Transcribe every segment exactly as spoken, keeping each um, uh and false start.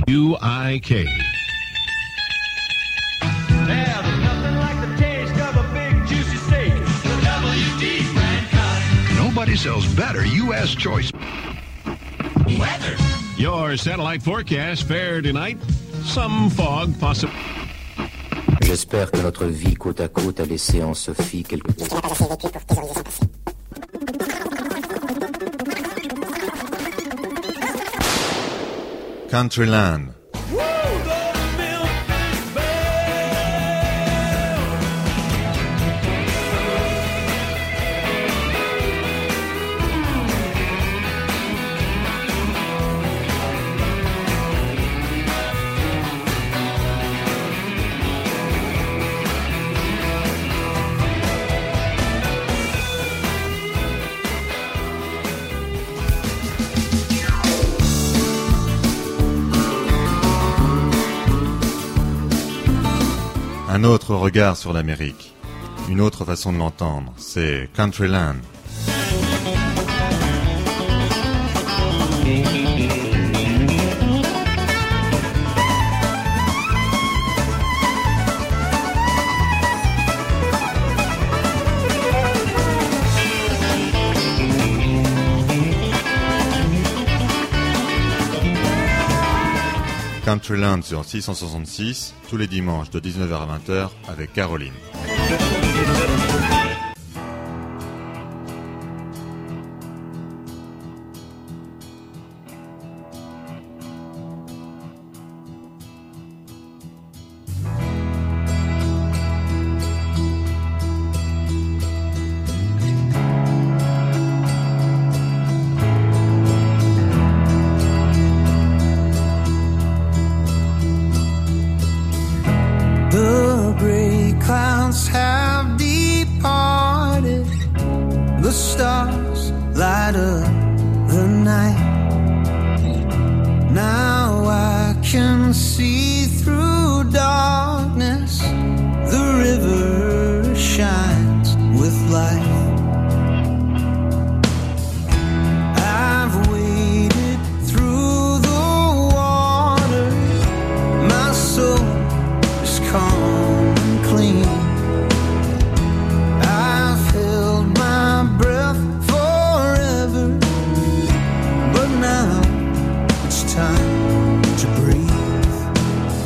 U I K. Nobody sells better U S choice weather. Your satellite forecast fair tonight. Some fog possible. J'espère que notre vie côte à côte a laissé en Sophie quelque... Countryland. Un autre regard sur l'Amérique, une autre façon de l'entendre, c'est Countryland. Countryland sur six cent soixante-six, tous les dimanches de dix-neuf heures à vingt heures avec Caroline. Time to breathe.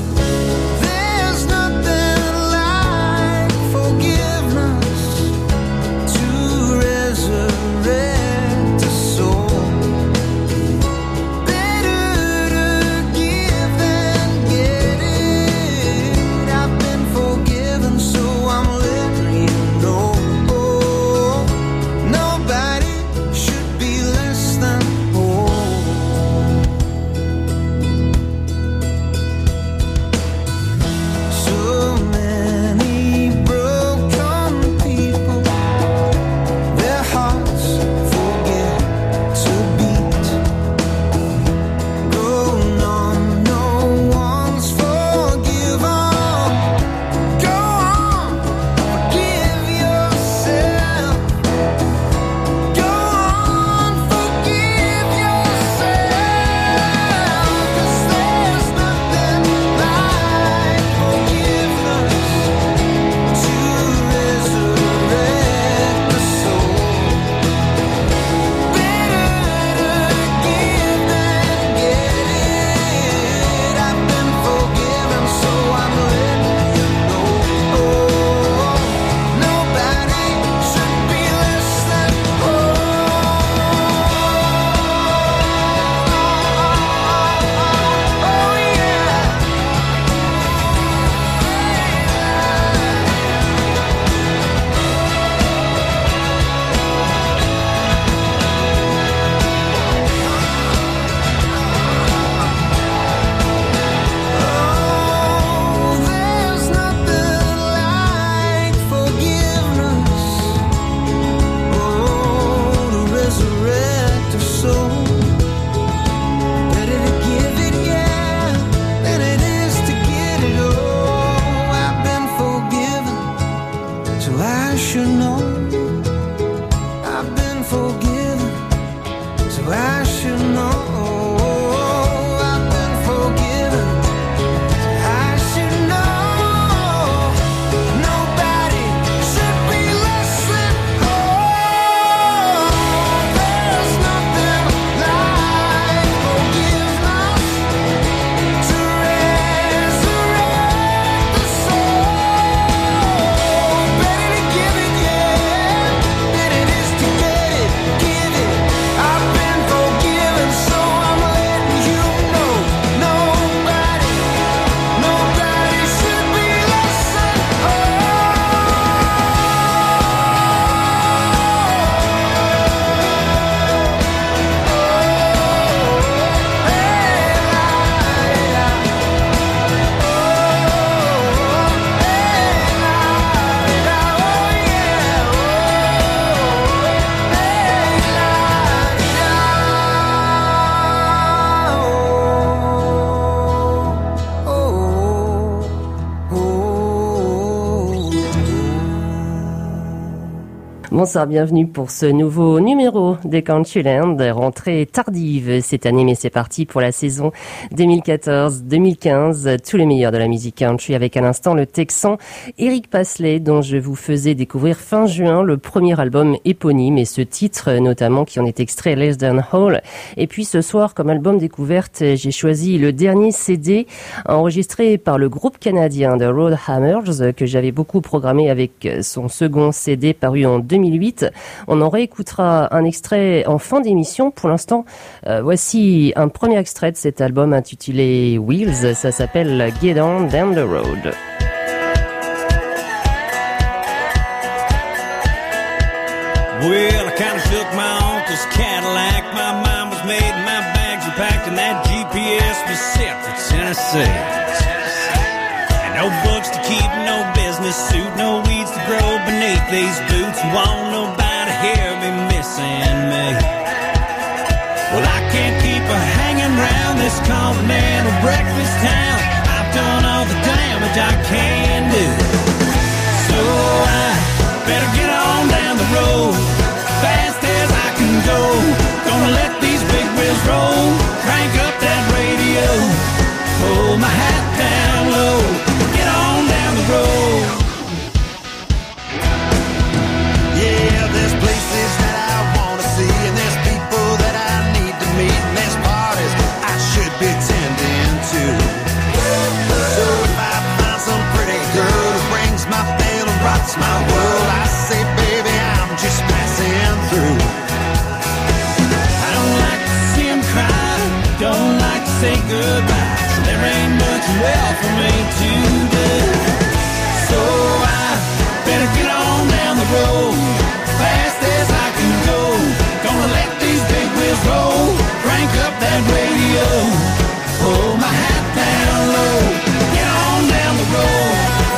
Bonsoir, bienvenue pour ce nouveau numéro des Countryland, rentrée tardive cette année, mais c'est parti pour la saison deux mille quatorze deux mille quinze, tous les meilleurs de la musique country avec à l'instant le Texan Eric Pasley dont je vous faisais découvrir fin juin le premier album éponyme et ce titre notamment qui en est extrait Less Than Whole. Et puis ce soir comme album découverte, j'ai choisi le dernier C D enregistré par le groupe canadien The Roadhammers que j'avais beaucoup programmé avec son second C D paru en deux mille huit. On en réécoutera un extrait en fin d'émission. Pour l'instant, euh, voici un premier extrait de cet album intitulé Wheels. Ça s'appelle Get On Down the Road. Well, I kinda shook my uncle's Cadillac. My mind was made, my bags were packed, and that G P S was set for Tennessee. And no books to keep, no business suit, no weeds to grow beneath these boots. Won't nobody hear me missing me. Well, I can't keep a hanging round this continental breakfast town. I've done all the damage I can do. So I better get on down the road, fast as I can go. Gonna let these big wheels roll, crank up that radio, hold my hat down low, get on down the road. Yeah, there's places that I wanna see, and there's people that I need to meet, and there's parties I should be tending to. So if I find some pretty girl who brings my bell and rocks my world, I say, baby, I'm just passing through. I don't like to see them cry, don't like to say goodbye, so there ain't much left for me to do. So I better get on down the road, fast as I can go. Gonna let these big wheels roll, crank up that radio, hold my hat down low, get on down the road.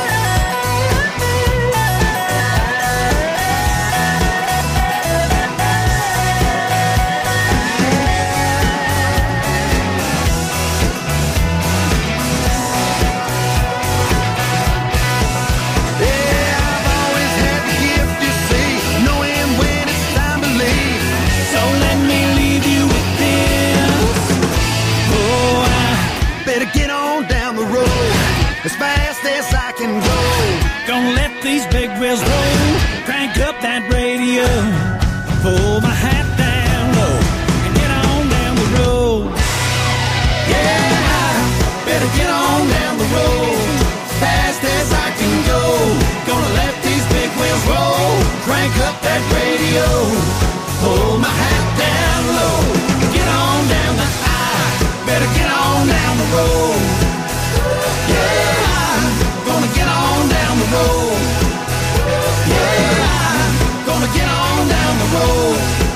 As fast as I can go. Gonna let these big wheels roll, crank up that radio, pull my hat down low, and get on down the road. Yeah, better get on down the road, fast as I can go. Gonna let these big wheels roll, crank up that radio, pull my hat down low, get on down the aisle, better get on down the road. Yeah, gonna get on down the road. Yeah, gonna get on down the road.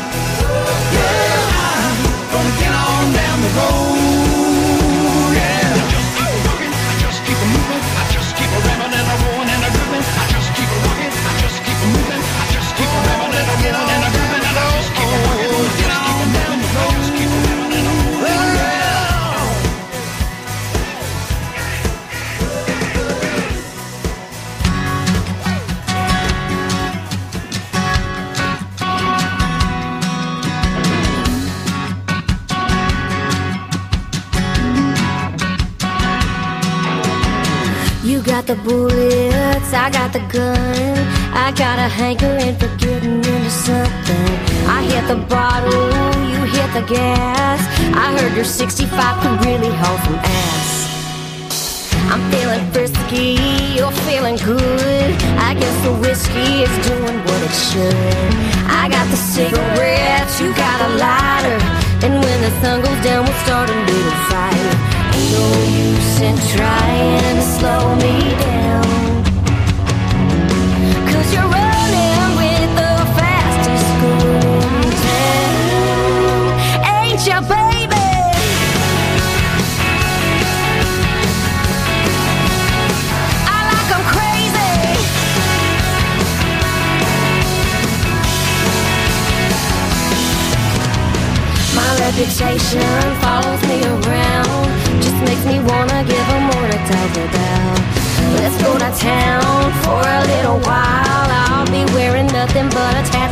Yeah, gonna get on down the road. Yeah. I just keep a moving, I just keep a rambling and a rolling and a grooving. I just keep a rocking, I just keep a moving, I just keep a rambling and a rolling and a grooving. And I just keep a rocking, get on down the road. Just keep a rambling and a rolling. You got the bullets, I got the gun. I got a hankering for getting into something. I hit the bottle, you hit the gas. I heard your sixty-five could really hold some ass. I'm feeling frisky, you're feeling good. I guess the whiskey is doing what it should. I got the cigarettes, you got a lighter, and when the sun goes down we'll start a little fight. Ain't no use in trying to slow me down, 'cause you're running with the fastest girl in town. Ain't ya, baby? I like 'em crazy. My reputation follows me around, just makes me wanna give 'em more to talk about. Let's go to town for a little while. I'll be wearing nothing but a towel.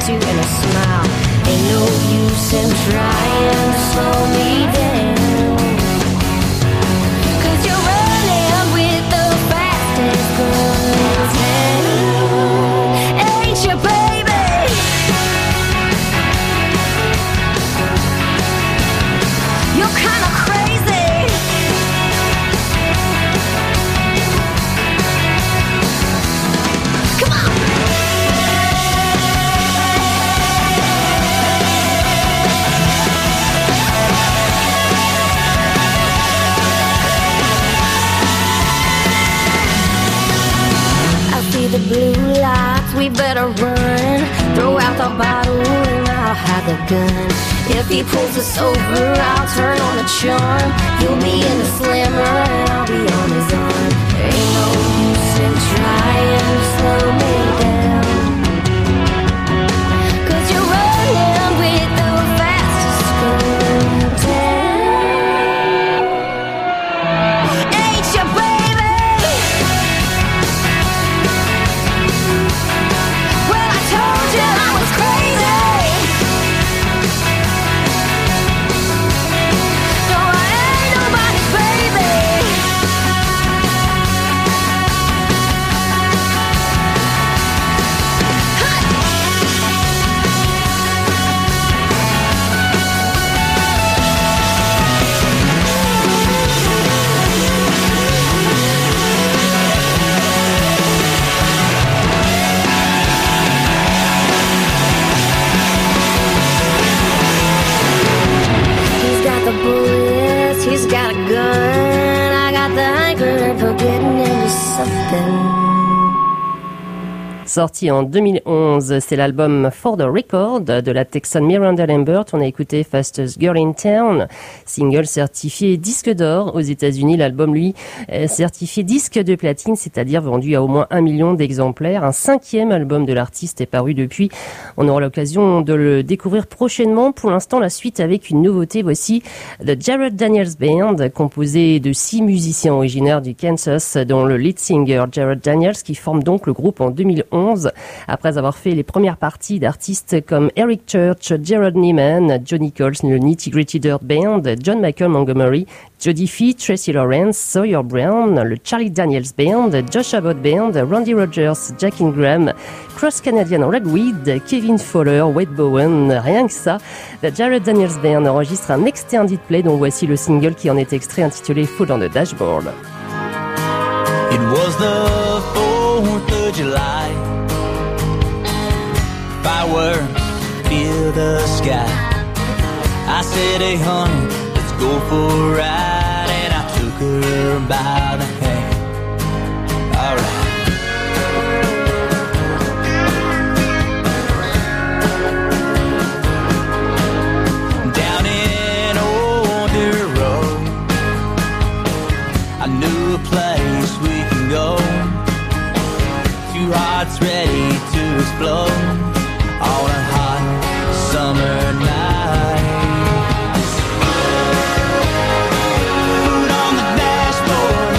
smile. Ain't no use in trying to slow me down, 'cause you're running with the fastest gun in town. Ain't you, baby? You're kinda crazy. Come on. The blue lights, we better run. Throw out the bottle and I'll have the gun. If he pulls us over, I'll turn on the charm. He'll be in the slammer and I'll be on his arm. There ain't no use in trying to slow me down, 'cause you're running with the fastest gun in town. Ain't you, baby? Well, I told you I was crazy. No, I ain't nobody's baby. He's got the bullets, he's got a gun. I got the hankering for getting into something. Sorti en deux mille onze, c'est l'album For the Record de la Texane Miranda Lambert. On a écouté Fastest Girl in Town, single certifié disque d'or aux États-Unis. L'album, lui, est certifié disque de platine, c'est-à-dire vendu à au moins un million d'exemplaires. Un cinquième album de l'artiste est paru depuis. On aura l'occasion de le découvrir prochainement. Pour l'instant, la suite avec une nouveauté. Voici The Jared Daniels Band, composé de six musiciens originaires du Kansas, dont le lead singer Jared Daniels, qui forme donc le groupe en deux mille onze. Après avoir fait les premières parties d'artistes comme Eric Church, Jared Neiman, Johnny Coles, le Nitty Gritty Dirt Band, John Michael Montgomery, Jody Fee, Tracy Lawrence, Sawyer Brown, le Charlie Daniels Band, Josh Abbott Band, Randy Rogers, Jack Ingram, Cross Canadian Redweed, Kevin Fowler, Wade Bowen. Rien que ça, The Jared Daniels Band enregistre un extended play dont voici le single qui en est extrait intitulé Foot on the Dashboard. It was the fourth of July. Fireworks fill the sky. I said, hey honey, let's go for a ride. And I took her by the hand. Alright. Down in Old Deer Road, I knew a place we can go. Two hearts ready to explode on a hot summer night. Foot on the dashboard,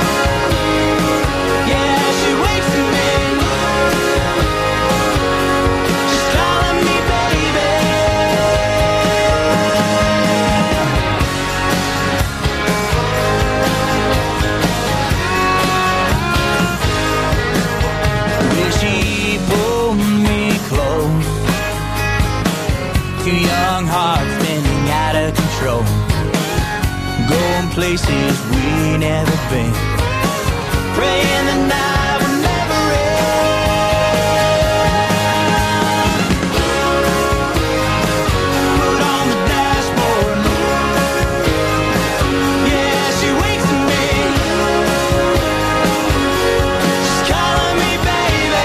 yeah, she waits for me. She's calling me baby. Will she pull me close? Two young hearts spinning out of control, going places we never been, praying the night will never end. Put on the dashboard, yeah, she waits for me. She's calling me baby.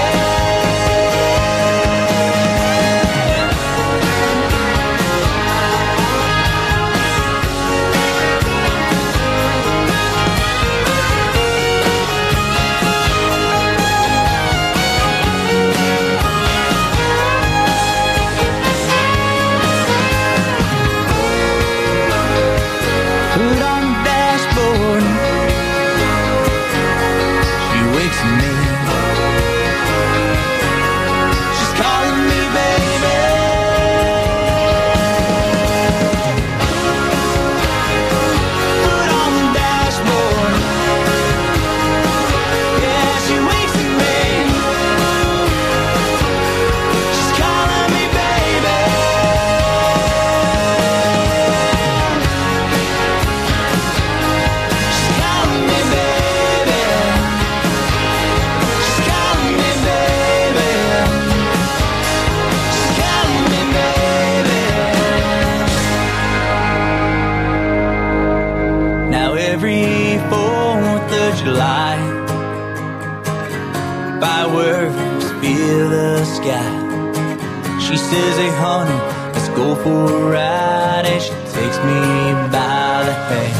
Now every fourth of July, fireworks fill the sky. She says, hey honey, let's go for a ride. And she takes me by the hand.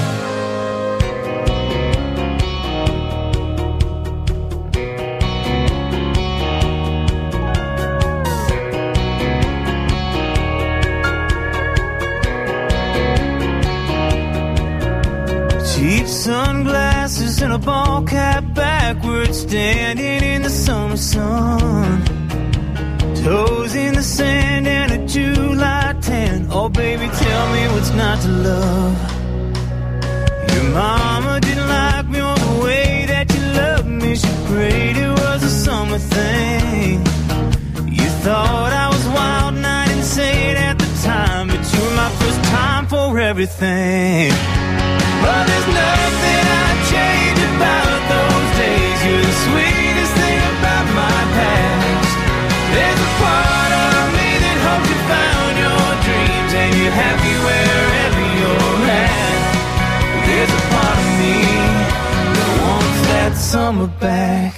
Cheap sunglasses and a ball cap backwards, standing in the summer sun. Toes in the sand and a July tan. Oh baby, tell me what's not to love. Your mama didn't like me on the way that you loved me. She prayed it was a summer thing. You thought I was wild and I didn't say it at the time, but you were my first time for everything. But there's nothing I'd change about those days. You're the sweetest thing about my past. There's a part of me that hopes you found your dreams and you're happy wherever you're at. There's a part of me that wants that summer back.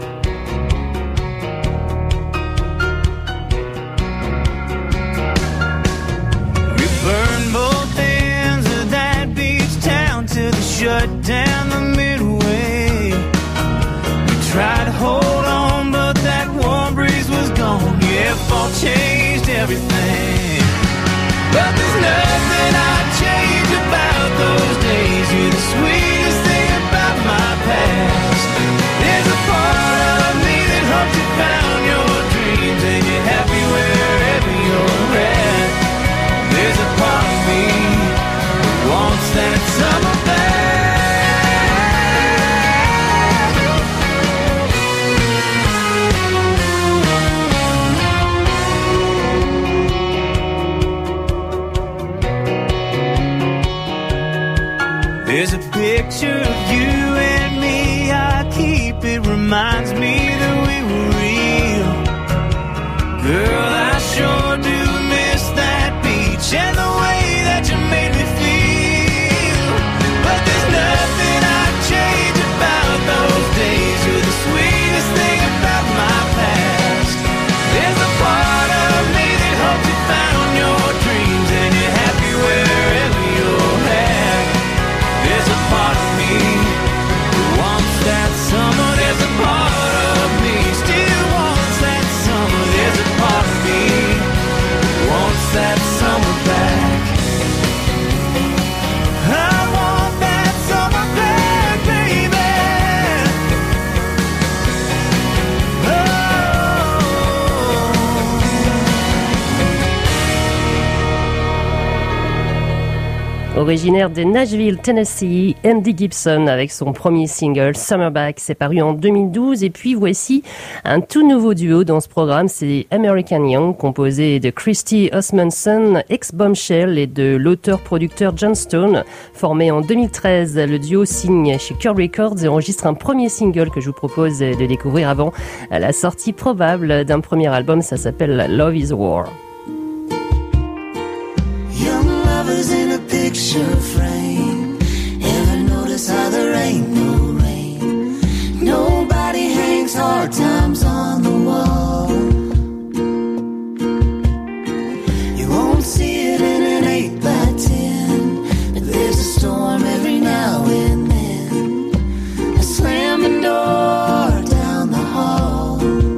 We burned both ends of that beach town till they shut down the midway. We tried to hold on, but that warm breeze was gone. Yeah, fall changed everything. But there's nothing I'd change about those days. You're the sweetest thing about my past. There's a part of me that hopes you found your dreams and you're happy wherever you're at. There's a part of me that wants that summer back. There's a picture of you and me, I keep it, reminds me that we were real. Girl, I sure do miss that beach and the way that you made me feel. But there's nothing I'd change about those days. You're the sweetest thing about my past. There's a part of me that hopes you found your dreams and you're happy wherever you're at. There's a part of me who wants that summer. There's a part of me still wants that summer. There's a part of me who wants that summer back. I want that summer back, baby. Originaire de Nashville, Tennessee, Andy Gibson avec son premier single Summerback, c'est paru en deux mille douze. Et puis voici un tout nouveau duo dans ce programme, c'est American Young, composé de Christy Osmundson, ex-Bombshell, et de l'auteur-producteur John Stone. Formé en deux mille treize, le duo signe chez Curb Records et enregistre un premier single que je vous propose de découvrir avant la sortie probable d'un premier album. Ça s'appelle Love is War. In a picture frame, ever notice how there ain't no rain? Nobody hangs hard times on the wall. You won't see it in an eight by ten, but there's a storm every now and then, a slamming door down the hall.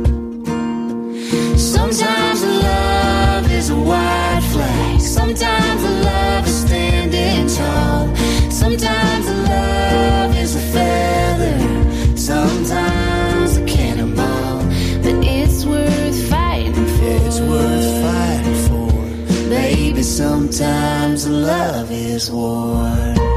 Sometimes love is a white flag, sometimes love is standing tall, sometimes love is a feather, sometimes a cannonball, but it's worth fighting for. It's worth fighting for. Baby, sometimes love is war.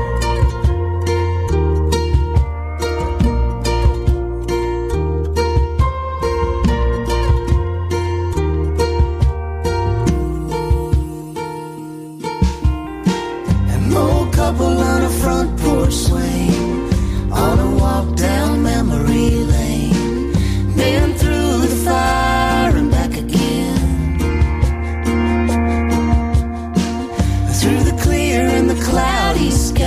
Couple on a front porch swing, on a walk down memory lane, been through the fire and back again, through the clear and the cloudy sky.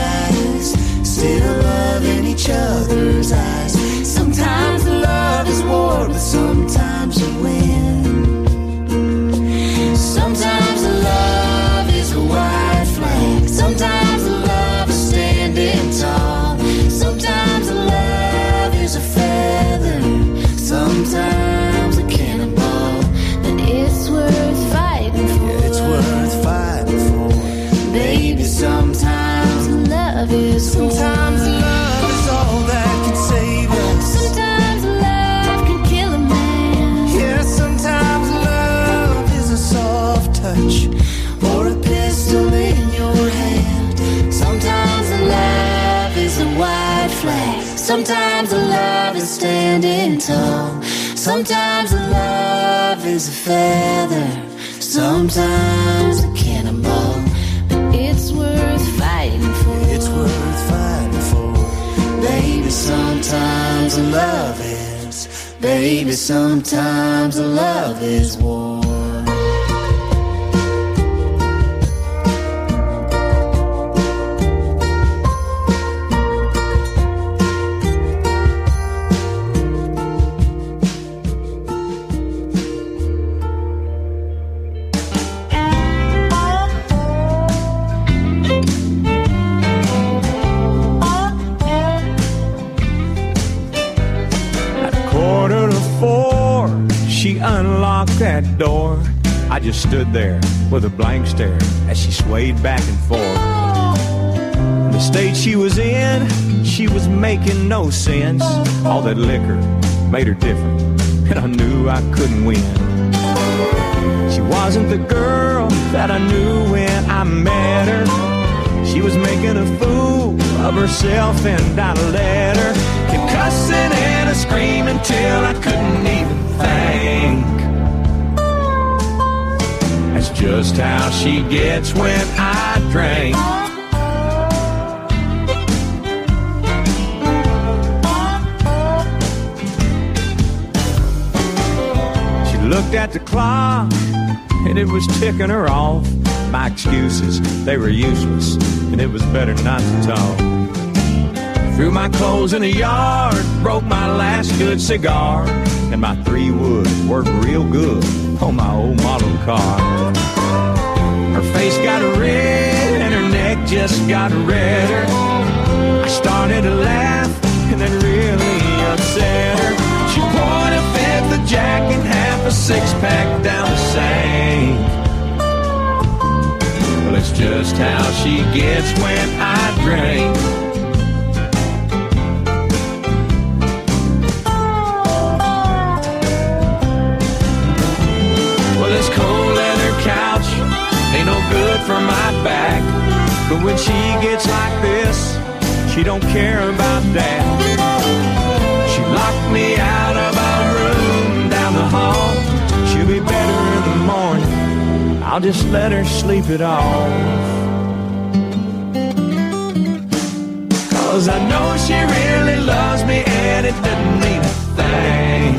is war. Sometimes love is all that can save us. Sometimes love can kill a man. Yeah, sometimes love is a soft touch Or a pistol in your hand. Sometimes love is a white flag. Sometimes love is standing tall. Sometimes love is a feather. Sometimes a cannonball. But it's worth fighting for. It's worth fighting for. Baby, sometimes love is. Baby, sometimes love is war. Unlocked that door. I just stood there with a blank stare as she swayed back and forth. The state she was in, she was making no sense. All that liquor made her different, and I knew I couldn't win. She wasn't the girl that I knew when I met her. She was making a fool of herself, and I let her. Kept cussing and a screaming till I couldn't even think. That's just how she gets when I drink. She looked at the clock and it was ticking her off. My excuses, they were useless, and it was better not to talk. Threw my clothes in the yard, broke my last good cigar, and my three woods worked real good on my old model car. Her face got red and her neck just got redder. I started to laugh and then really upset her. She poured a fifth of Jack and half a six-pack down the sink. Well, it's just how she gets when I drink. This cold leather couch ain't no good for my back, but when she gets like this, she don't care about that. She locked me out of our room down the hall. She'll be better in the morning, I'll just let her sleep it off. Cause I know she really loves me and it doesn't mean a thing.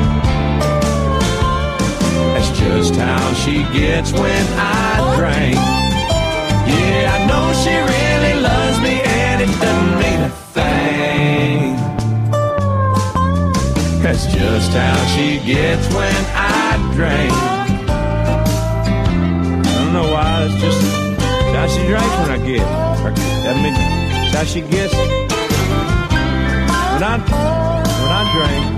That's just how she gets when I drink. Yeah, I know she really loves me and it doesn't mean a thing. That's just how she gets when I drink. I don't know why, it's just how she drinks when I get. I mean, it's how she gets when I, when I drink.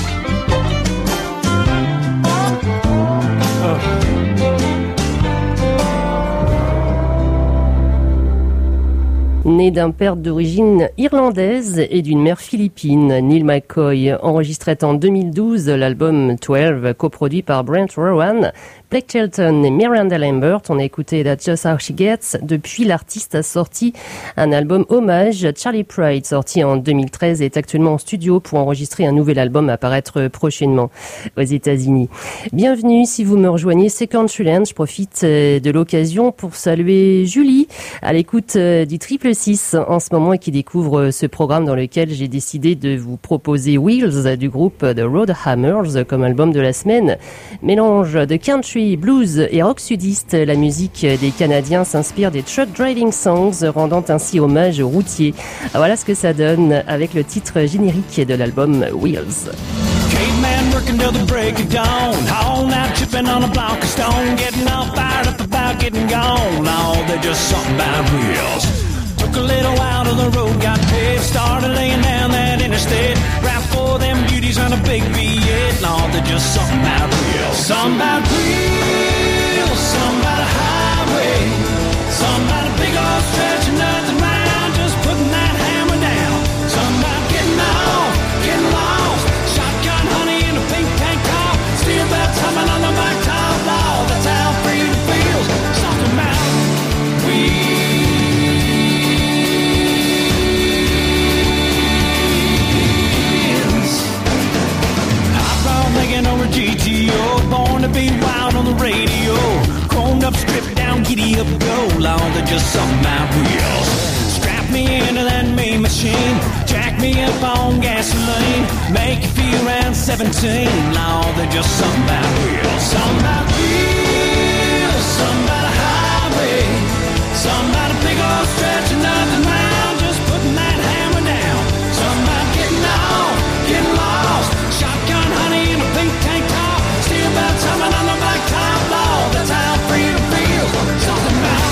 Né d'un père d'origine irlandaise et d'une mère philippine, Neil McCoy enregistrait en deux mille douze l'album douze, coproduit par Brent Rowan, Blake Shelton et Miranda Lambert. On a écouté That's Just How She Gets. Depuis, l'artiste a sorti un album hommage. Charlie Pride, sorti en deux mille treize, est actuellement en studio pour enregistrer un nouvel album à paraître prochainement aux États-Unis. Bienvenue si vous me rejoignez, c'est Countryland. Je profite de l'occasion pour saluer Julie à l'écoute du Triple Six en ce moment et qui découvre ce programme dans lequel j'ai décidé de vous proposer Wheels du groupe The Roadhammers comme album de la semaine. Mélange de country, blues et rock sudiste, la musique des Canadiens s'inspire des truck driving songs, rendant ainsi hommage aux routiers. Voilà ce que ça donne avec le titre générique de l'album Wheels. Caveman working till the break of dawn, all night chipping on a block of stone, getting all fired up about getting gone. All they're just something about wheels. Took a little while till the road got paved, started laying down that interstate, right for them beauties on a big V eight. And all they're just something about wheels. Something about wheels, something about a highway, something about a big old stretch of nothing round, just putting that me up on gasoline, make you feel around seventeen. Lord, they're just something about wheels, something about wheels, something about a highway, something about a big old stretch of nothing round, just putting that hammer down. Something about getting off, getting lost, shotgun honey in a pink tank top, steel belt tumbling on the black top. Lord, that's how freedom feels. Something about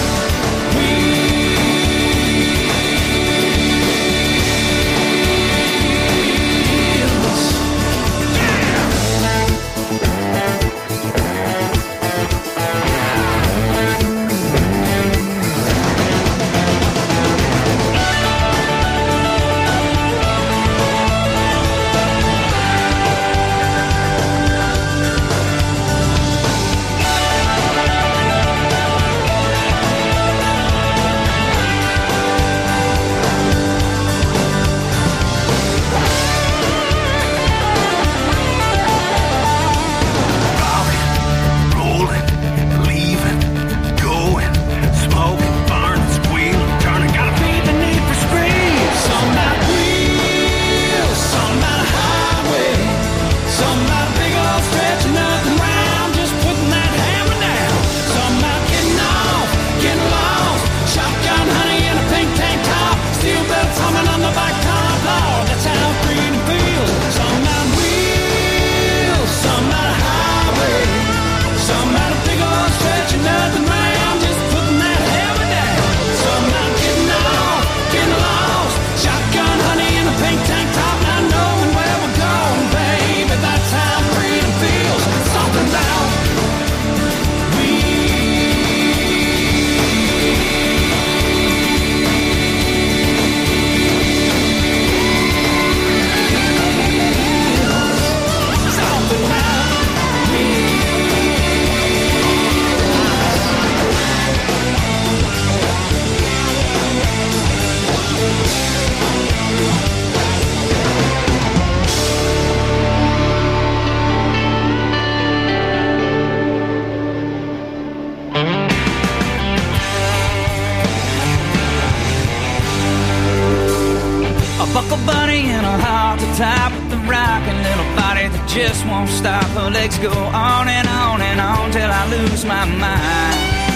just won't stop. Her legs go on and on and on till I lose my mind.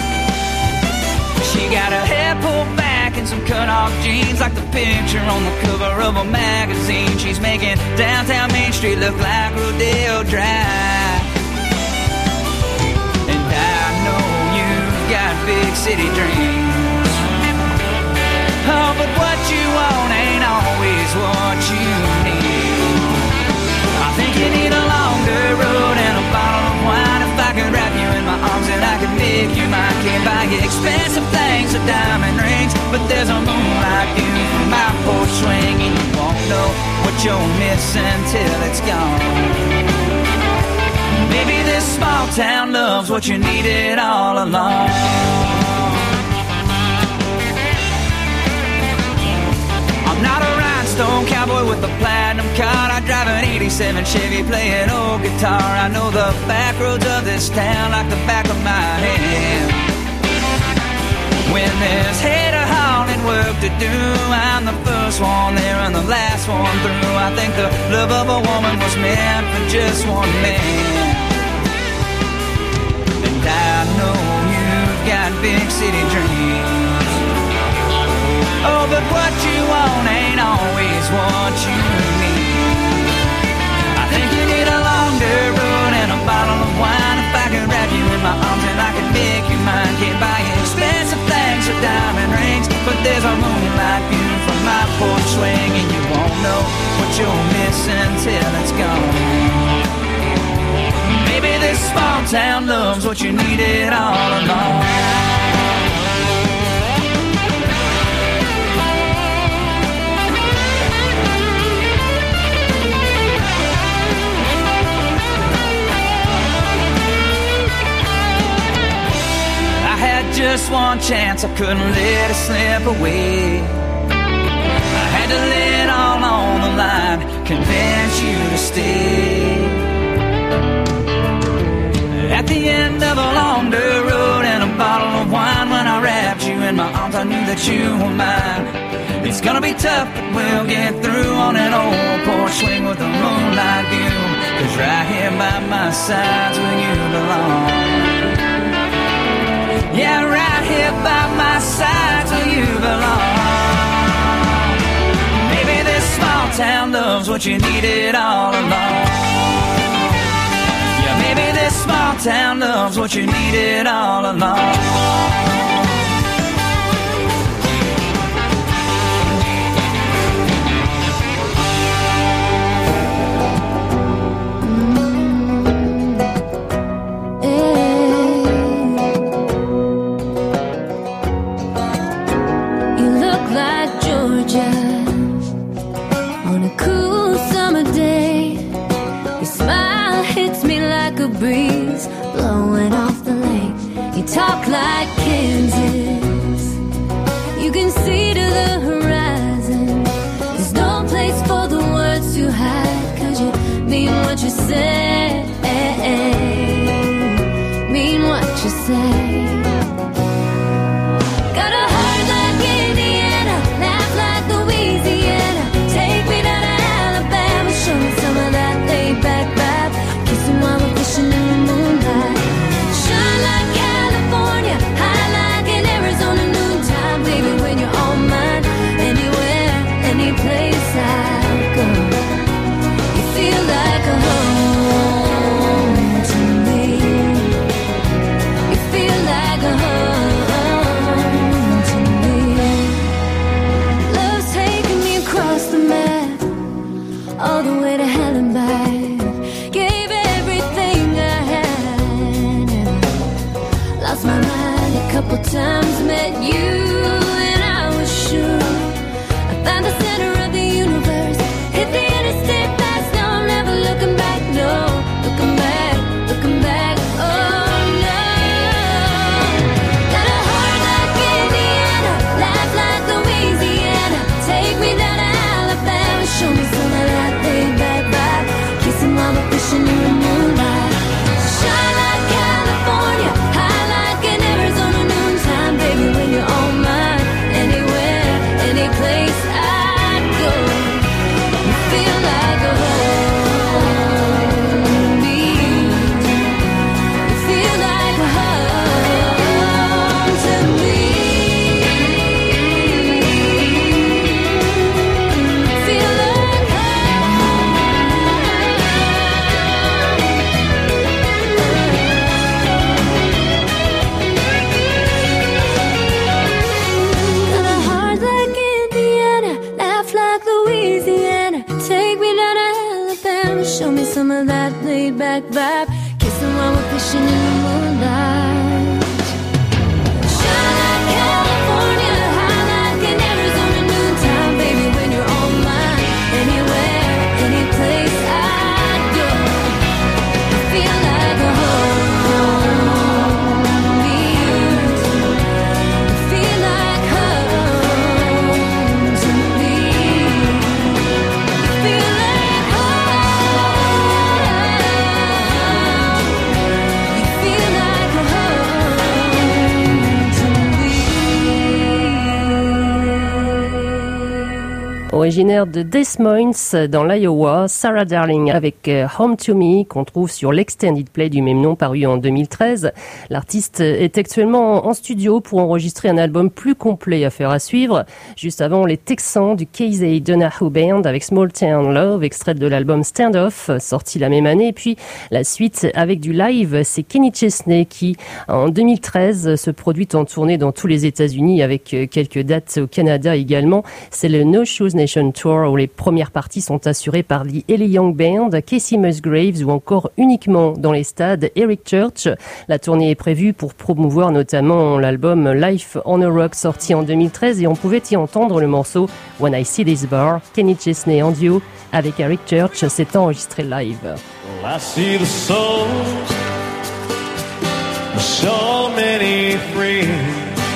She got her hair pulled back and some cut-off jeans, like the picture on the cover of a magazine. She's making downtown Main Street look like Rodeo Drive. And I know you've got big city dreams. Oh, but what you want ain't always what you need. I think you need a longer road and a bottle of wine. If I could wrap you in my arms and I could make you mine. Can't buy you expensive things or diamond rings, but there's a moonlight view from my porch swing, and you won't know what you're missing till it's gone. Maybe this small town love's what you needed all along. I'm not a rhinestone cowboy with a platinum card. I drive an eighty-seven Chevy playing old guitar. I know the back roads of this town like the back of my hand. When there's hay to haul and work to do, I'm the first one there and the last one through. I think the love of a woman was meant for just one man. And I know you've got big city dreams. Oh, but what you want ain't always what you need. I think you need a longer road and a bottle of wine. If I could wrap you in my arms and I could make you mine. Can't buy you expensive things or diamond rings, but there's a moonlight view from my porch swing, and you won't know what you're missing till it's gone. Maybe this small town love's what you needed all along. Just one chance, I couldn't let it slip away. I had to lay it all on the line, convince you to stay. At the end of a long dirt road and a bottle of wine, when I wrapped you in my arms, I knew that you were mine. It's gonna be tough, but we'll get through on an old porch swing with a moonlight view. Cause right here by my side's where you belong. Yeah, right here by my side's where you belong. Maybe this small town loves what you needed all along. Yeah, maybe this small town loves what you needed all along. Breeze blowing off the lake. You talk like Kansas. You can see to the horizon. There's no place for the words to hide. Cause you mean what you say. Mean what you say. Got a heart like Indiana, laugh like Louisiana. Take me down to Alabama, show me some of that laid back vibe. Kissing while we're fishing in the moonlight. Shine like California, high like in Arizona noontime. Baby, when you're on mine, anywhere, any place I go, you feel like a home to me. You feel like a home to me. Love's taking me across the map, all the way to hell and back. Gave everything I had, lost my mind a couple times, met you, and I was sure I found the center of the universe. Hit the interstate fast, now I'm never looking back. No, looking back, looking back. Oh no. Got a heart like Indiana, laugh like Louisiana. Take me down to Alabama, show me some of that laid back vibe. Kissing while we're fishing in the moonlight. Shine like California, high like in Arizona noontime. Baby, when you're on mine, anywhere, any place I go, you feel like a home to me. You feel like a home to me. Feel like got a heart like Indiana, laugh like Louisiana. Take me down to Alabama, show me some of that laid back vibe. Kissing while we're fishing in the moonlight. Shine like California, high like in Arizona noontime. Baby, when you're on mine, anywhere, any place I go, I feel like a home to me. Feel like home to me. Feel like home. You feel like a home to me. Originaire de Des Moines dans l'Iowa, Sarah Darling avec euh, Home to Me qu'on trouve sur l'extended play du même nom paru en deux mille treize. L'artiste est actuellement en studio pour enregistrer un album plus complet à faire à suivre. Juste avant, les Texans du Casey Donahue Band avec Small Town Love, extrait de l'album Stand Off, sorti la même année. Et puis la suite avec du live, c'est Kenny Chesney qui en deux mille treize se produit en tournée dans tous les États-Unis avec euh, quelques dates au Canada également. C'est le No Shoes Nation Tour où les premières parties sont assurées par The Ellie Young Band, Casey Musgraves ou encore uniquement dans les stades Eric Church. La tournée est prévue pour promouvoir notamment l'album Life on a Rock sorti en deux mille treize et on pouvait y entendre le morceau When I See This Bar. Kenny Chesney en duo avec Eric Church s'est enregistré live. Well, I see the souls of so many friends.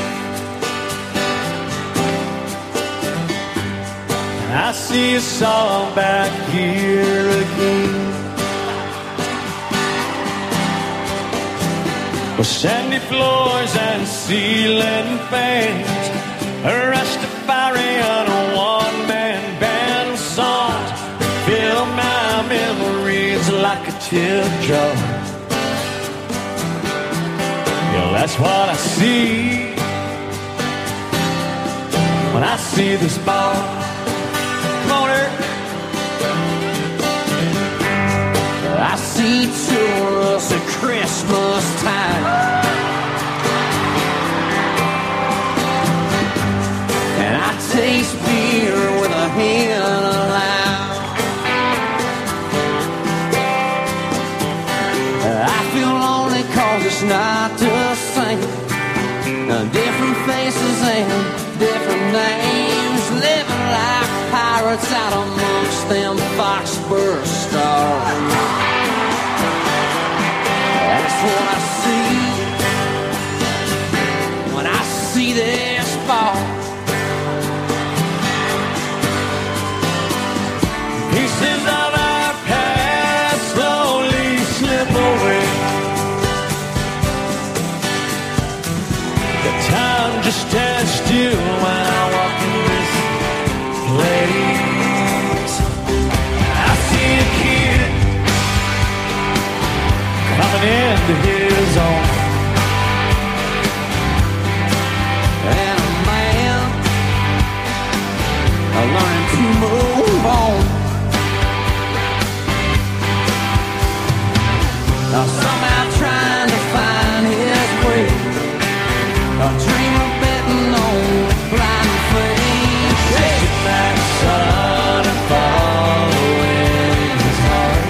I see us all back here again. With sandy floors and ceiling fans, a Rastafarian teardrop. Yeah, that's what I see when I see this ball. Come on, Eric. I see tourists at Christmas time, and I taste beer with a hint of lime. I feel lonely cause it's not the same. Different faces and different names, living like pirates out amongst them Foxborough stars. That's what I see when I see this ball. Pieces of our past slowly slip away. The time just stands still when I walk in this place. I see a kid coming into his own, and a man learning to move on. Now somehow trying to find his way, a dream of betting on blind faith, chasing that sun and following his heart.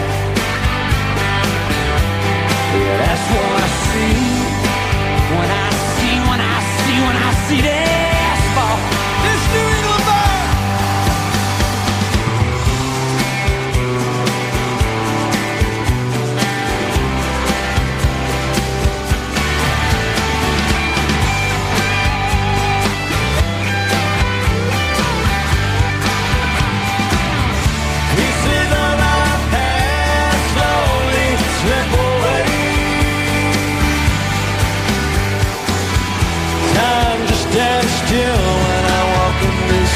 Yeah, that's what I see when I see, when I see, when I see this ball. This New England ball. Pieces of our past slowly slip away. Time just stands still when I walk in this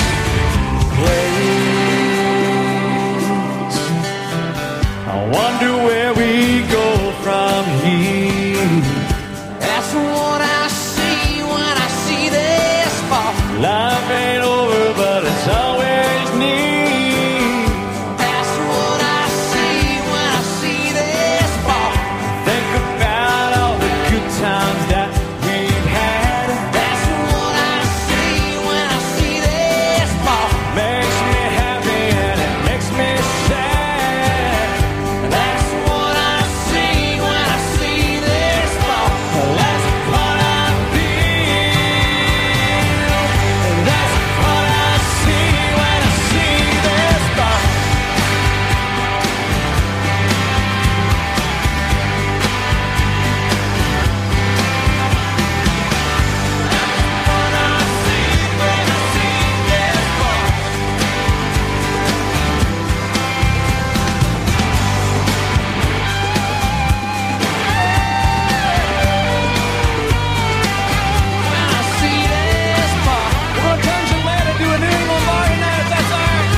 place. I wonder where we go from here. That's what I see when I see this ball. Life ain't over, but it's always near. That's what I see when I see this ball. Think about all the good times that we've had. That's what I see when I see this ball. Makes me happy and it makes me sad. That's what I see when I see this ball. That's what I feel. That's what I see when I see this ball. What I see when I see this ball. When I see this ball. We're gonna turn some lead and do a New England bar tonight, if that's all right.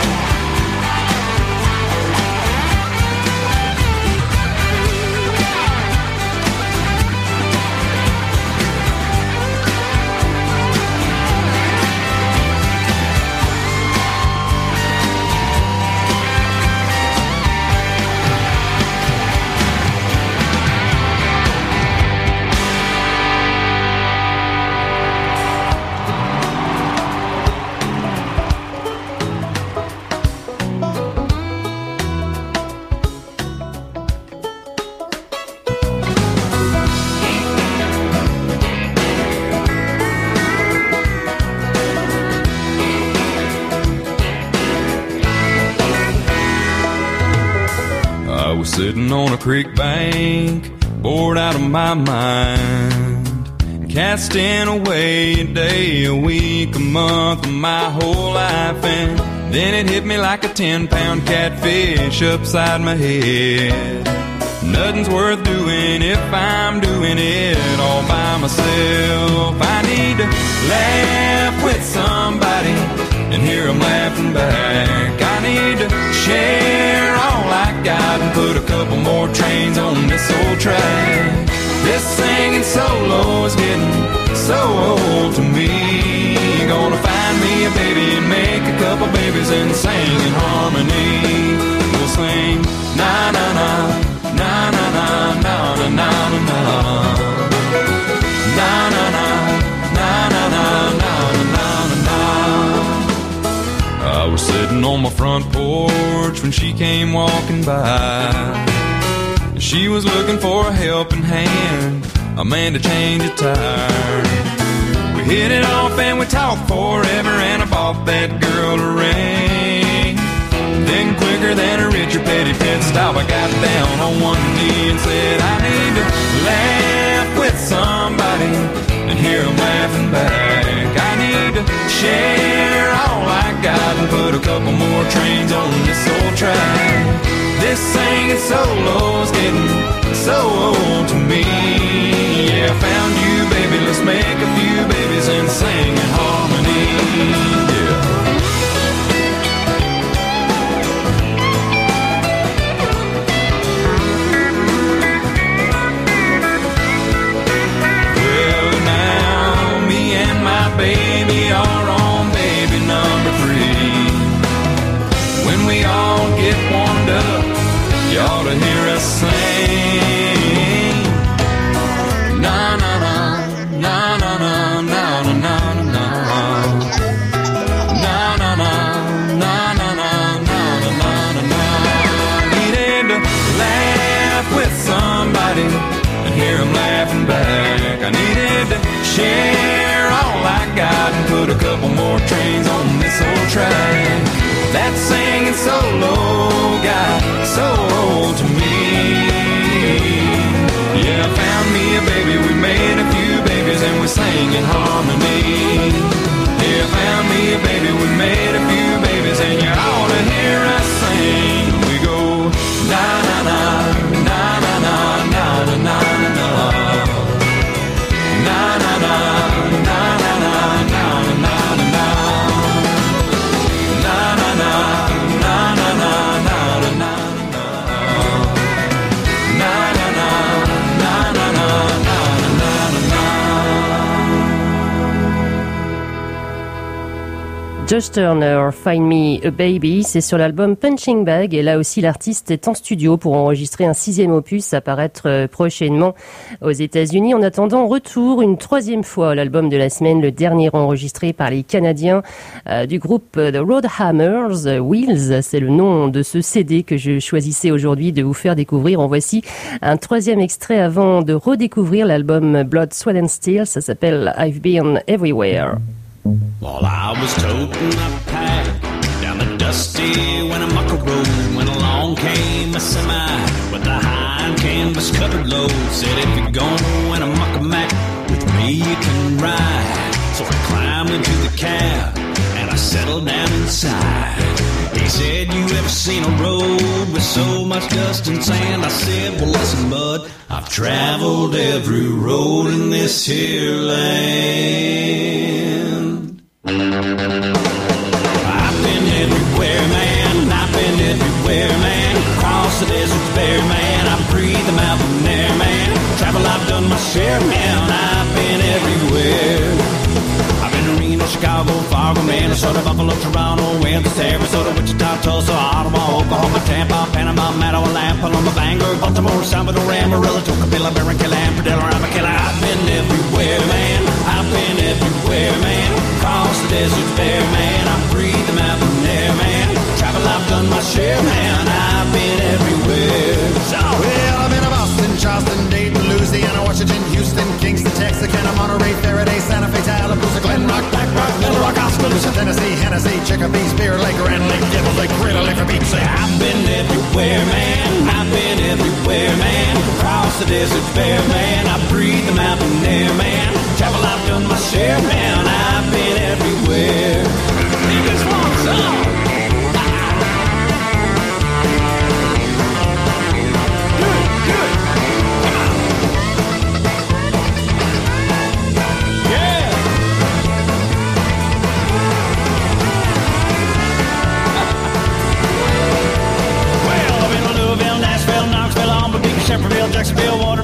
I was sitting on a creek bank, bored out of my mind, and casting away a day, a week, a month of my whole life. And then it hit me like a ten pound catfish upside my head. Nothing's worth doing if I'm doing it all by myself. I need to laugh with somebody and hear them laughing back. I need to share all I got and put a couple more track. This singing solo is getting so old to me. Gonna find me a baby and make a couple babies and sing in harmony. We'll sing na na na na na na na na na na na na na na na na na na. I was sitting on my front porch when she came walking by. She was looking for a helping hand, a man to change a tire. We hit it off and we talked forever, and I bought that girl a ring. Then quicker than a Richard Petty pit stop, I got down on one knee and said, I need to laugh with somebody and hear them laughing back. I need to share all I got and put a couple more trains on this old track. This singing solo's getting so old to me. Yeah, I found you, baby, let's make a few babies and sing in harmony. Yeah. Well, now me and my baby are on baby number three. When we all get warmed up, you ought to hear us sing. Na na na na na na na na na na. Na na na na na na na na na na. Needed to laugh with somebody and hear them laughing back. I needed to share all I got and put a couple more trains on this old track. That singing solo got so old to me. Yeah, I found me a baby, we made a few babies and we sang in harmony. Yeah, I found me a baby, we made a few babies and you ought to hear us sing. We go na na na na na na na na na na na na na na na na na na. Josh Turner, Find Me a Baby, c'est sur l'album Punching Bag, et là aussi l'artiste est en studio pour enregistrer un sixième opus à paraître prochainement aux États-Unis. En attendant, retour une troisième fois l'album de la semaine, le dernier enregistré par les Canadiens euh, du groupe The Roadhammers. Wheels, c'est le nom de ce C D que je choisissais aujourd'hui de vous faire découvrir. En voici un troisième extrait avant de redécouvrir l'album Blood, Sweat and Steel. Ça s'appelle I've Been Everywhere. While I was toting my pack down the dusty Winnemucca road, when along came a semi with a high canvas covered load. Said if you're gonna Winnemucca Mac with me you can ride. So I climbed into the cab and I settled down inside. He said, you ever seen a road with so much dust and sand? I said, well listen bud, I've traveled every road in this here land. I've been everywhere, man. I've been everywhere, man. Across the deserts bare, man. I breathe the mountain air, man. Travel, I've done my share, man. I've been everywhere. I've been to Reno, Chicago, Fargo, Minnesota, Buffalo, Toronto, Memphis, Arizona, Wichita, Tulsa, Ottawa, Oklahoma, Tampa, Panama, Mattawa, Paloma, Bangor, Baltimore, Salvador, Amarillo, Tocqueville, Barranquilla, Amperdale, Ramacalla. I've been everywhere, man. I've been everywhere, man. Across the deserts bare, man. I breathe the mountain air, man. Travel, I've done my share, man. I've been everywhere. So, well, I've been to Boston, Charleston, Dayton, Louisiana, Washington, Houston, Kingston, Texarkana, Monterey, Faraday, Santa Fe, Tallapoosa, Glen Rock, Black Rock, Little Rock, Oskaloosa, Tennessee, Hennessy, Chicopee, Spear Lake, Grand Lake, Devil Lake, Crater Lake, for Pete's sake. I've been everywhere, man. I've been everywhere, man. Across the deserts bare, man. I breathe the mountain air, man. Travel, I've done my share, man. I've been everywhere. Leave this one song. Jacksonville, Water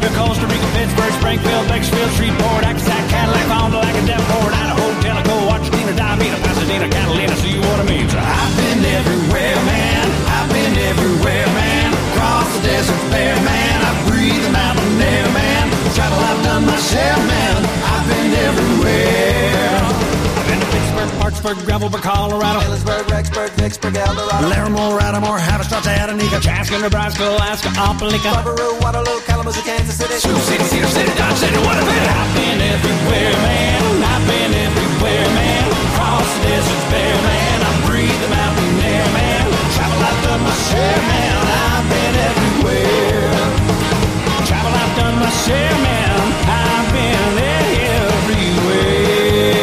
Rexburg, Gravelburg, Colorado, Ellensburg, Rexburg, Vicksburg, Eldorado, Larimore, Rattimore, Haverstraw, Chattanooga, Chaska, Nebraska, Alaska, Opelika, Barbaroo, Waterloo, Kalamazoo, Kansas City, Sioux City, Cedar City, Dodge City, Waterville. I've been everywhere, man. I've been everywhere, man. Across the deserts bare, man. I breathe the mountain air, man. Travel, I've done my share, man. I've been everywhere. Travel, I've done my share, man. I've been everywhere.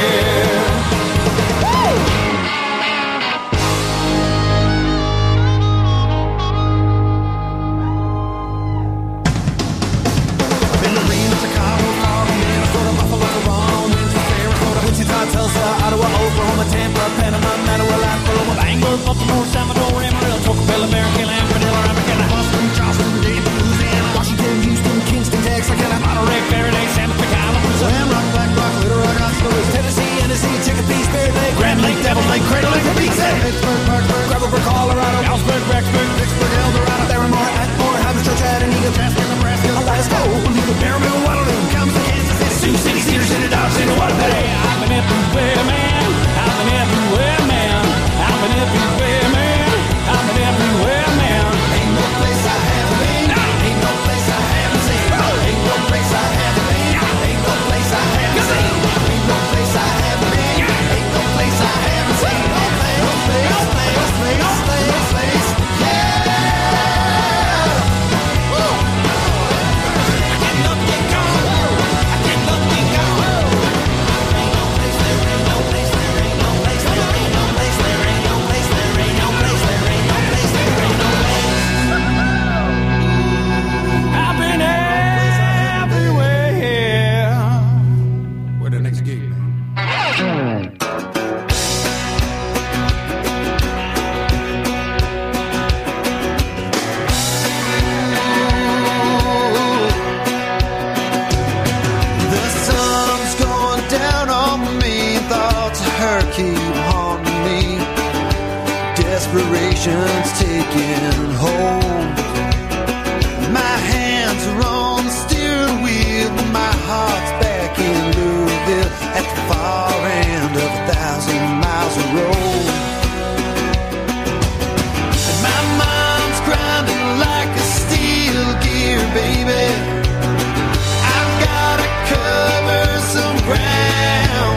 been to Reno, Chicago, Florida, Minnesota, Buffalo, Toronto, Memphis, Sarasota, Wichita, Tulsa, Ottawa, Oklahoma, Tampa, Panama, Mattawa, Lafayette, Bangor, Baltimore, Salvador, Amarillo, Tocqueville, American, Amarillo, American, Boston, Charleston, Dayton, Louisiana, Washington, Houston, Kingston, Texarkana, Monterey, Faraday, Santa Fe, California, Slam Rock, Black Rock, Little Rock, Oslo, Tennessee, Tennessee, Chicopee, Spirit Lake, Grand Lake, Devil Lake, Crater Lake, for Pete's sake. Pittsburgh, Parksburg, Gravelburg, Colorado, Galesburg, Rexburg, Vicksburg, Eldorado, Barrymore, Atmore, Haverstraw, Chattanooga, Chaska, Nebraska, Alaska, Olympia, Barrymore, Waterloo, Kalamazoo, Kansas City, Sioux City, Cedar City, Dodge City, Waterville. I've been everywhere, man. I've been everywhere, man. I've been everywhere, man. I've been everywhere, man. Ain't no place I haven't been. Ain't no place I haven't seen. Ain't no place I haven't been. Ain't no place I haven't seen. Ain't no place I haven't been. Ain't no place I haven't seen. No place, no place, no place, no place, no place. Yeah. Woo. I get lucky gone. I get lucky gone. Ain't no place, there ain't no place, there ain't no place, there ain't no place, there ain't no place, there ain't no place, there ain't no place, there ain't no place. I've been everywhere. Where the next gig, man? The sun's going down on me. Thoughts of her keep haunting me. Desperation's taking hold. My hands are on the steering wheel, and my heart's back in Louisville at the far end of a thousand miles of road. And my mind's grinding like a steel gear, baby. I've gotta cover some ground.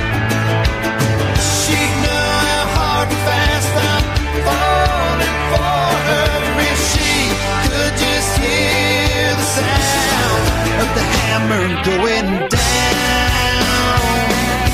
She'd know how hard and fast I'm falling for her if she could just hear the sound of the hammer going down.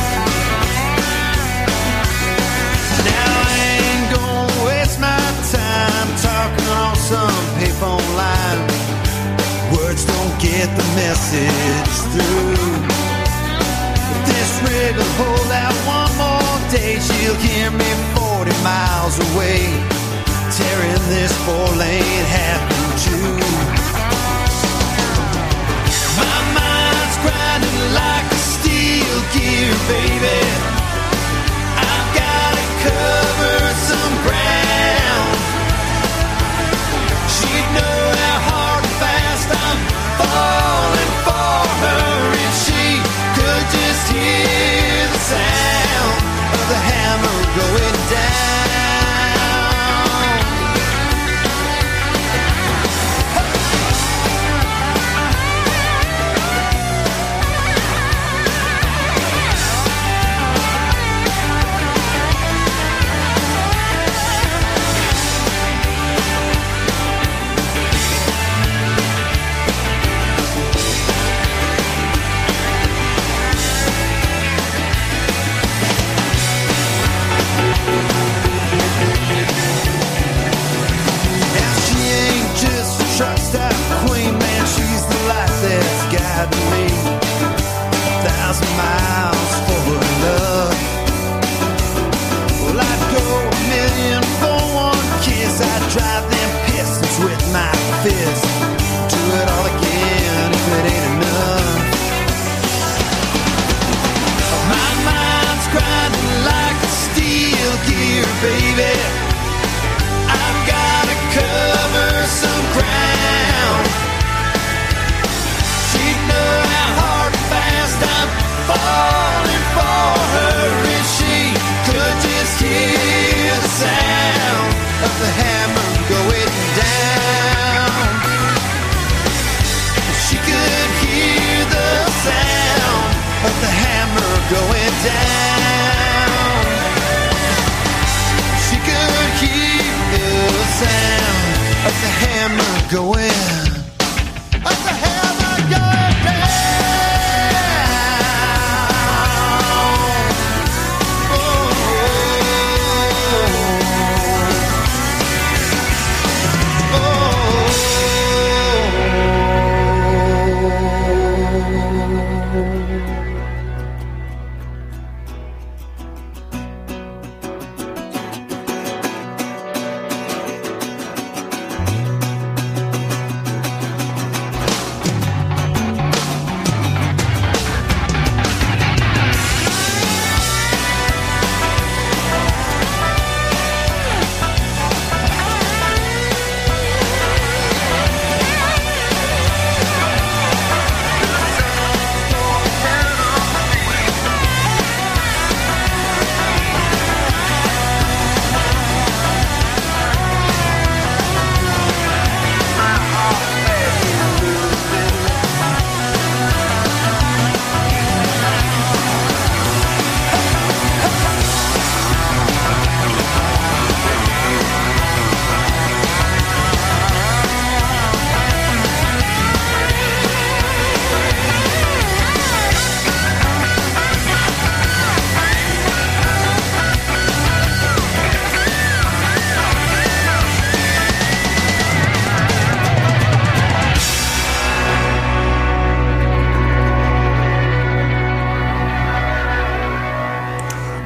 Now I ain't gonna waste my time talking on some paper online. Words don't get the message through. If this rig will hold out one more day, she'll hear me forty miles away, tearing this four-lane half in two. My mind's grinding like a steel gear, baby. I've gotta cover some ground. She'd know how hard and fast I'm falling for her if she could just hear the sound of the hammer going down. Now she ain't just a truck stop queen, man, she's the light that's guiding me. A thousand miles for her love. Well, I'd go a million for one kiss. I'd drive them pistons with my fist. Do it all again if it ain't enough. My mind's grinding like a steel gear, baby. I've gotta cover some ground. She'd know how hard and fast I'm falling for her if she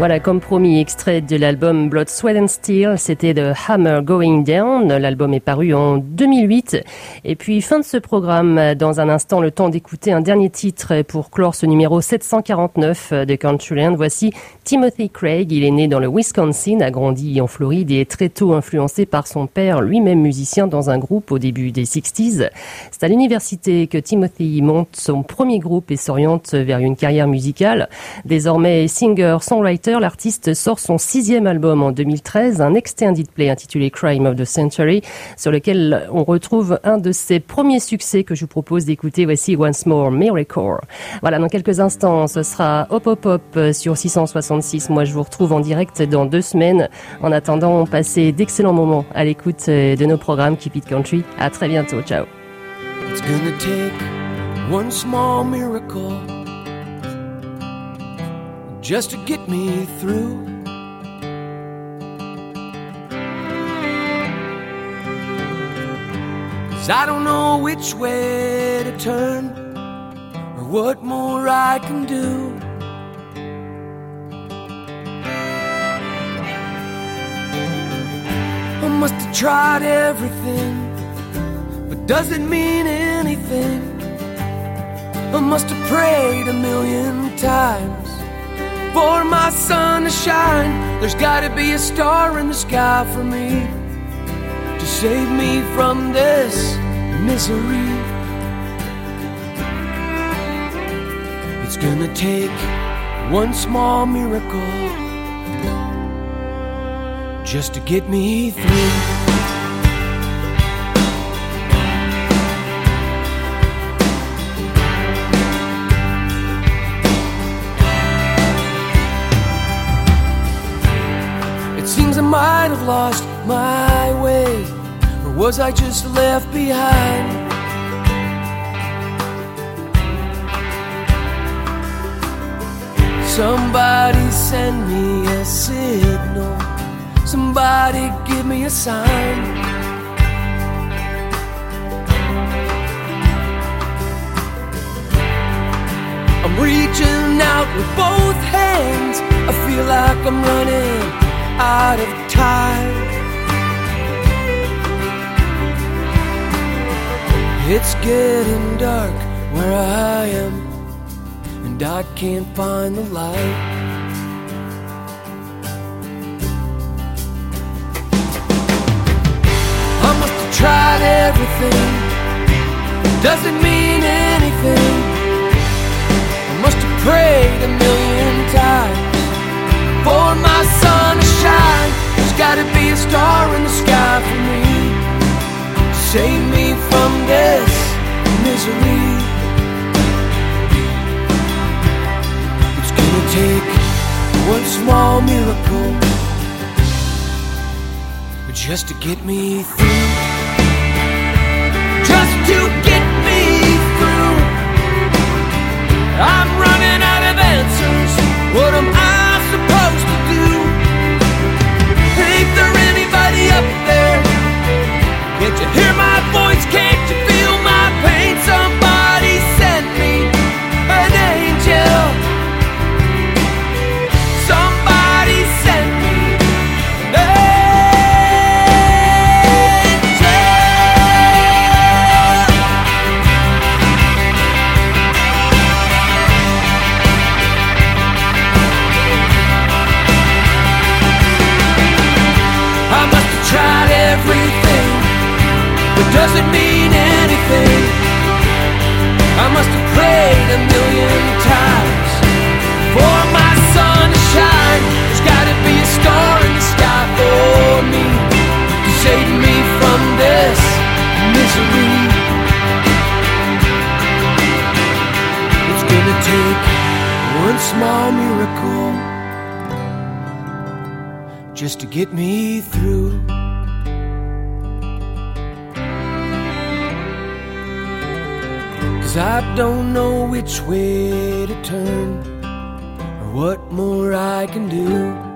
Voilà, comme promis, extrait de l'album Blood, Sweat and Steel, c'était The Hammer Going Down. L'album est paru en deux mille huit. Et puis, fin de ce programme. Dans un instant, le temps d'écouter un dernier titre pour clore ce numéro sept cent quarante-neuf de Countryland. Voici Timothy Craig. Il est né dans le Wisconsin, a grandi en Floride et est très tôt influencé par son père, lui-même musicien dans un groupe au début des sixties. C'est à l'université que Timothy monte son premier groupe et s'oriente vers une carrière musicale. Désormais singer-songwriter, l'artiste sort son sixième album en deux mille treize, un extended play intitulé Crime of the Century, sur lequel on retrouve un de ses premiers succès que je vous propose d'écouter. Voici Once More Miracle. Voilà, dans quelques instants, ce sera Hop Hop Hop sur six cent soixante-six. Moi, je vous retrouve en direct dans deux semaines. En attendant, passez d'excellents moments à l'écoute de nos programmes Keep It Country. À très bientôt. Ciao. It's gonna take one small miracle just to get me through. Cause I don't know which way to turn or what more I can do. I must have tried everything, but does it mean anything? I must have prayed a million times for my sun to shine. There's gotta be a star in the sky for me to save me from this misery. It's gonna take one small miracle just to get me through. I might have lost my way, or was I just left behind? Somebody send me a signal, somebody give me a sign. I'm reaching out with both hands, I feel like I'm running out of time. It's getting dark where I am, and I can't find the light. I must have tried everything, doesn't mean anything. I must have prayed a million times for my sun to shine. There's gotta be a star in the sky for me to save me from this misery. It's gonna take one small miracle just to get me through. Just to get me through. I'm running out of answers. What am I supposed to do? Ain't there anybody up there? Can't you hear my voice? Can't you feel my pain? Somebody send me an angel. Somebody send me an angel. I must have tried everything, but does it mean anything? I must have prayed a million times for my sun to shine. There's gotta be a star in the sky for me to save me from this misery. It's gonna take one small miracle just to get me through. Cause I don't know which way to turn or what more I can do.